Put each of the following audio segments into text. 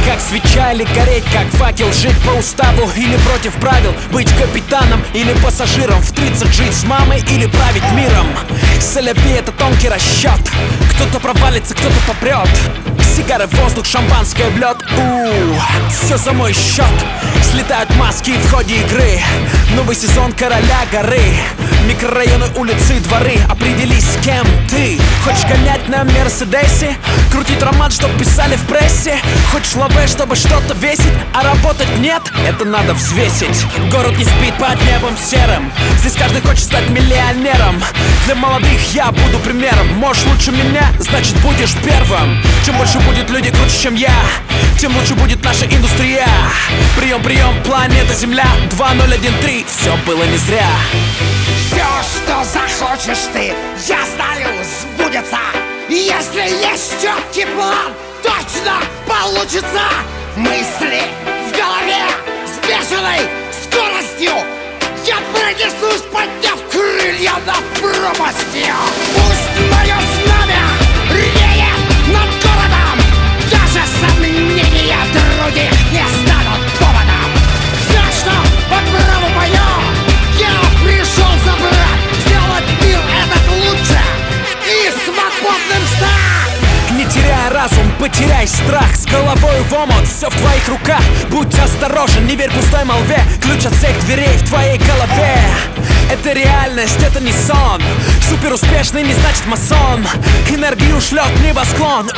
как свеча или гореть как факел, жить по уставу или против правил, быть капитаном или пассажиром, в 30 жить с мамой или править миром. Селяви — это тонкий расчет, кто-то провалится, кто-то попрет. Сигары, воздух, шампанское в лед. Все за мой счет. Слетают маски в ходе игры. Новый сезон короля горы. Микрорайоны, улицы, дворы. Определись, с кем ты. Хочешь гонять на Мерседесе? Крутить роман, чтоб писали в прессе? Хочешь лавэ, чтобы что-то весить, а работать нет? Это надо взвесить. Город не спит под небом серым. Здесь каждый хочет стать миллионером. Для молодых я буду примером. Можешь лучше меня, значит будешь первым. Чем больше будет людей круче, чем я, тем лучше будет наша индустрия. Прием, прием, планета Земля 2013, все было не зря. Все, что захочешь ты, я знаю, сбудется. Если есть четкий план, точно получится. Мысли в голове с бешеной скоростью. Я пронесусь, подняв крылья над пропастью. Пусть мое знамя реет над городом. Даже сомнения других не станут поводом. Все, что по праву мое, я пришел забрать. Сделать мир этот лучше и свободным стать. Не теряй разум, потеряй страх. С головой в омут, все в твоих руках. Будь осторожен, не верь пустой молве. Ключ от всех дверей в твоей голове. Это реальность, это не сон. Супер успешный не значит масон. Энергию шлет небосклон.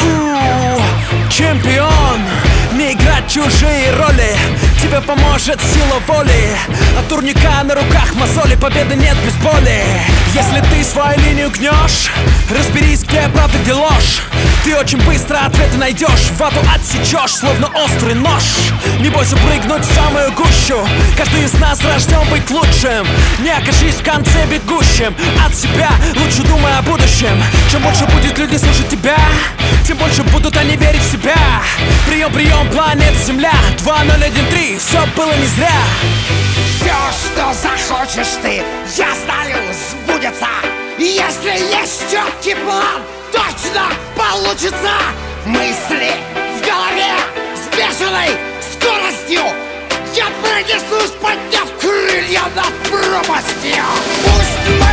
Чемпион. Не играть чужие роли. Тебе поможет сила воли. От турника на руках мозоли. Победы нет без боли. Если ты свою линию гнешь, разберись, где правда, где ложь. Ты очень быстро ответы найдешь. Вату отсечешь, словно острый нож. Не бойся прыгнуть в самую гущу. Каждый из нас рожден быть лучшим. Не окажись в конце бегущим от себя, лучше думай о будущем. Чем больше будет людей слушать тебя, тем больше будут они верить в себя. Прием, прием, планета Земля 2013, все было не зря. Все, что захочешь ты, я знаю, сбудется. Если есть четкий план, точно получится. Мысли в голове с бешеной скоростью. Я пронесусь, подняв крылья над пропастью. Пусть